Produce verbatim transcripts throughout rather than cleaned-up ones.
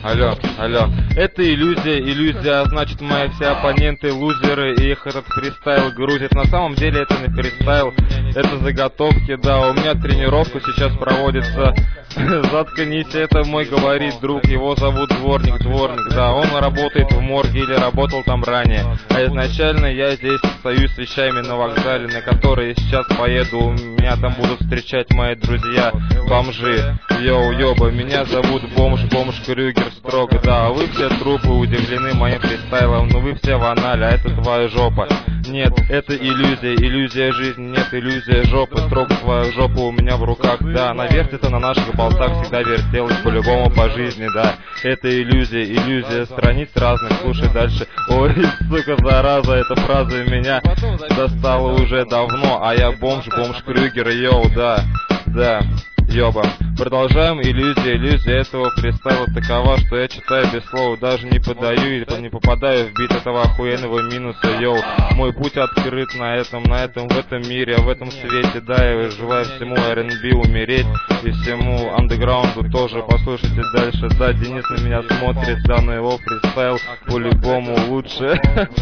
Алло, алло. Это иллюзия, иллюзия, значит мои все оппоненты лузеры, и их этот фристайл грузит. На самом деле это не фристайл, это заготовки, да. У меня тренировка сейчас проводится. Заткнись, это мой говорит друг, его зовут Дворник, Дворник, да. Он работает в морге или работал там ранее. А изначально я здесь стою с вещами на вокзале, на которые сейчас поеду. У меня там будут встречать мои друзья, бомжи. Йоу, ёба, меня зовут Бомж, Бомж Крюгер строго, да. А вы все трупы удивлены моим фристайлом, но вы все в анале, а это твоя жопа. Нет, это иллюзия, иллюзия жизни, нет, иллюзия жопы, строго твоя жопа у меня в руках, да. Она вертится на наших болтах, всегда вертелась по-любому по жизни, да. Это иллюзия, иллюзия страниц разных, слушай дальше. Ой, сука, зараза, эта фраза меня достала уже давно, а я Бомж, Бомж Крюгер, йоу, да, да. Ёба. Продолжаем. Иллюзия, иллюзия этого фристайла такова, что я читаю без слов, даже не подаю или не попадаю в бит этого охуенного минуса, йоу. Мой путь открыт на этом, на этом, в этом мире, в этом свете, да, я желаю всему эр энд би умереть и всему андеграунду тоже. Послушайте дальше, да, Денис на меня смотрит, да, но его фристайл по-любому лучше.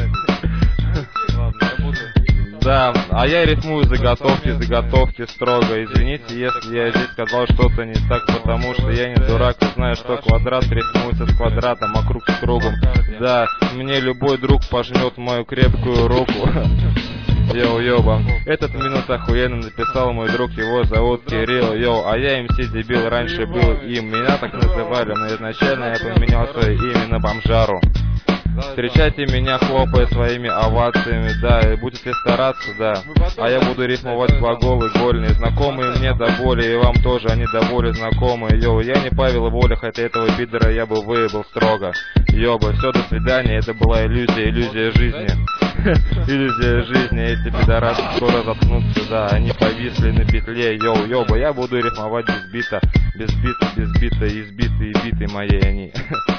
Да, а я рифмую заготовки, заготовки строго. Извините, если я здесь сказал что-то не так, потому что я не дурак и знаю, что квадрат рифмуется с квадратом, а круг с кругом. Да, мне любой друг пожмет мою крепкую руку. Йоу, ёба. Этот минус охуенно написал мой друг, его зовут Кирилл, йоу. А я эм си дебил, раньше был им. Меня так называли, но изначально я поменял свое имя на Бомжару. Встречайте меня, хлопая своими овациями, да, и будете стараться, да. А я буду рифмовать глаголы гольные, знакомые мне до боли, и вам тоже они до боли знакомые, йоу. Я не Павел Воля, хотя этого пидора я бы выебал строго. Ёба, все, до свидания, это была иллюзия, иллюзия жизни. Иллюзия жизни, эти пидорасы скоро заткнутся, да, они повисли на петле, йоу, ёба. Я буду рифмовать без бита, без бита, без бита, избитые биты моей они.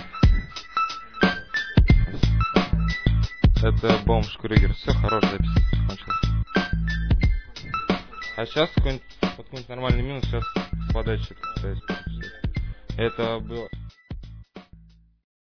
Это Бомж Крюгер. Все, хорошая запись кончилась. А сейчас какой-нибудь вот какой-нибудь нормальный минус, сейчас с подачи. Это было...